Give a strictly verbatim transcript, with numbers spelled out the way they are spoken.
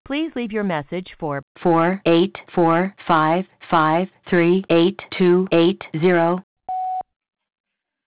Please leave your message for four eight four five five three eight two eight zero.